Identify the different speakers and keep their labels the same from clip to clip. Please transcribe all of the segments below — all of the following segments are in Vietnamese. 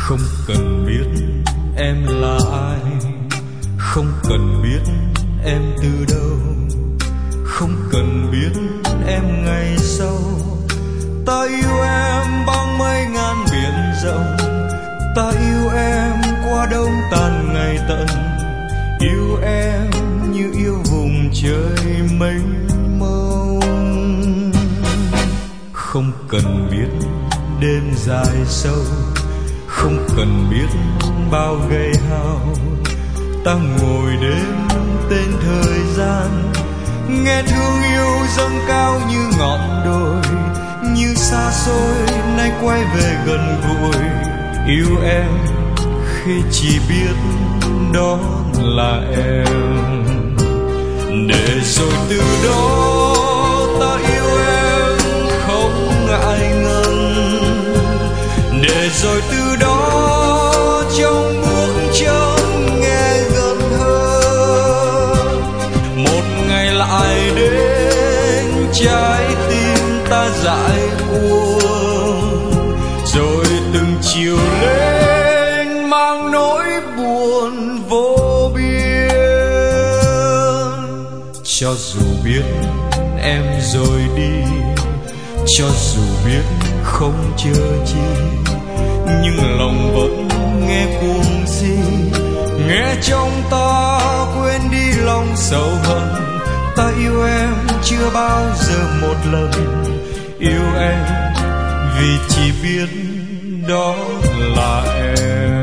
Speaker 1: Không cần biết em là ai, không cần biết em từ đâu, không cần biết em ngày sau. Ta yêu em bằng mấy ngàn biển rộng, ta yêu em qua đông tàn ngày tận, yêu em như yêu vùng trời mênh mông. Không cần biết đêm dài sâu, không cần biết bao gầy hao, ta ngồi đếm tên thời gian, nghe thương yêu dâng cao như ngọn đồi, như xa xôi nay quay về gần gũi. Yêu em khi chỉ biết đó là em, để rồi từ đó ta yêu em không ngại ngần, để rồi từ đó trong bước chân nghe gần hơn. Một ngày lại đến trái tim ta dại buồn, rồi từng chiều lên mang nỗi buồn vô biên. Cho dù biết em rồi đi, cho dù biết không chờ chi, nhưng lòng vẫn nghe cuồng si, nghe trong ta quên đi lòng sầu hận. Ta yêu em chưa bao giờ một lần, yêu em vì chỉ biết đó là em.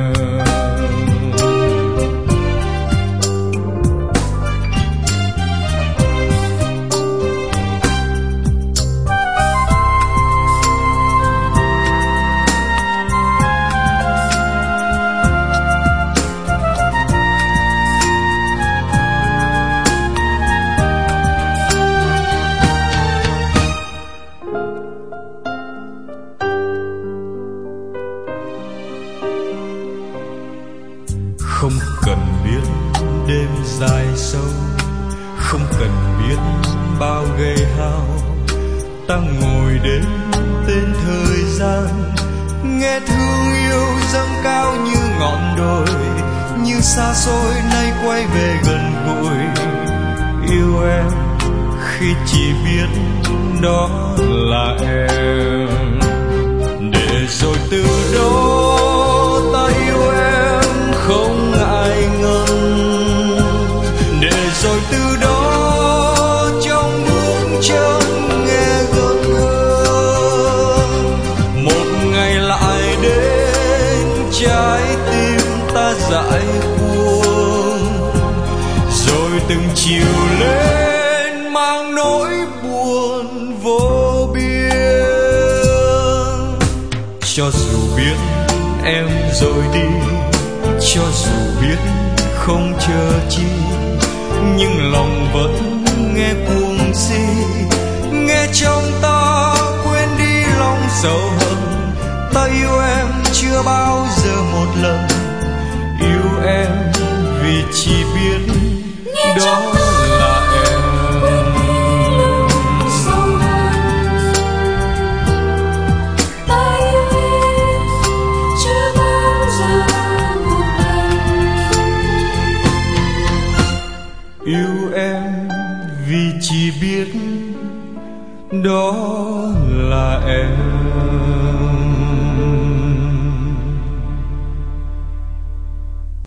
Speaker 1: Không cần biết đêm dài sâu, không cần biết bao gầy hao, ta ngồi đến tên thời gian, nghe thương yêu dâng cao như ngọn đồi, như xa xôi nay quay về gần gũi. Yêu em khi chỉ biết đó là em, để rồi từ đó ta yêu em không ngại ngần, để rồi từ đó trong bước chân nghe gần hơn. Một ngày lại đến trái tim ta dại buồn, rồi từng chiều lên mang nỗi buồn vô biên. Cho dù biết em rồi đi, cho dù biết không chờ chi, nhưng lòng vẫn nghe cuồng si, nghe trong ta quên đi lòng sầu hận. Ta yêu em chưa bao giờ một lần, yêu em vì chỉ biết đó là em. Yêu em vì chỉ biết đó là em.